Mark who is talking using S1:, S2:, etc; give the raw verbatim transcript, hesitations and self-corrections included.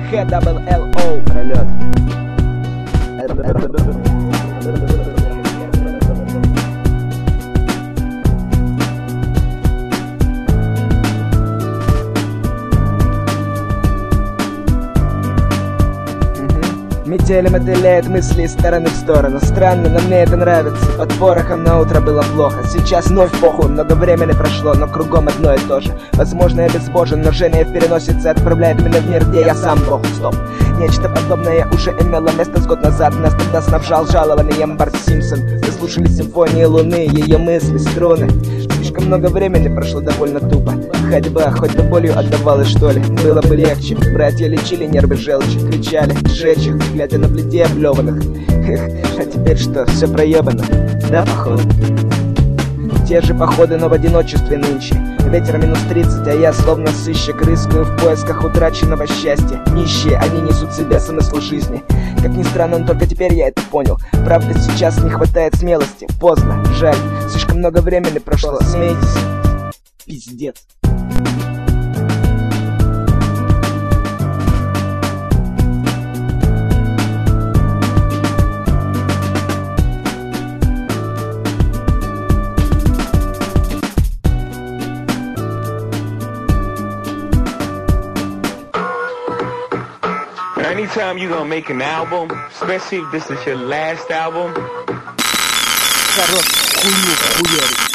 S1: Х дабл эл о. Пролет. Метелем отделяет мысли из стороны в сторону. Странно, но мне это нравится. Под порохом на утро было плохо. Сейчас вновь похуй, много времени прошло, но кругом одно и то же. Возможно, я безбожен, но жжение в переносице отправляет меня в мир, где я сам бог. Стоп. Нечто подобное уже имело место с год назад. Нас тогда снабжал жалованием Барт Симпсон. Мы слушали симфонии луны, ее мысли, струны. Слишком много времени прошло довольно тупо. Ходьба хоть бы болью отдавалась, что ли. Было бы легче. Братья лечили нервы желчи, кричали, сжечь их, глядя на бледей облеванных. Эх, а теперь что, все проебано? Да, походу. Те же походы, но в одиночестве нынче. Ветер минус тридцать, а я словно сыщик рыскаю в поисках утраченного счастья. Нищие, они несут в себе смысл жизни. Как ни странно, но только теперь я это понял. Правда, сейчас не хватает смелости. Поздно, жаль, слишком много времени прошло. Смейтесь. Пиздец.
S2: Anytime you're gonna make an album, especially if this is your last album,
S1: Хорош, хуйню хуярить.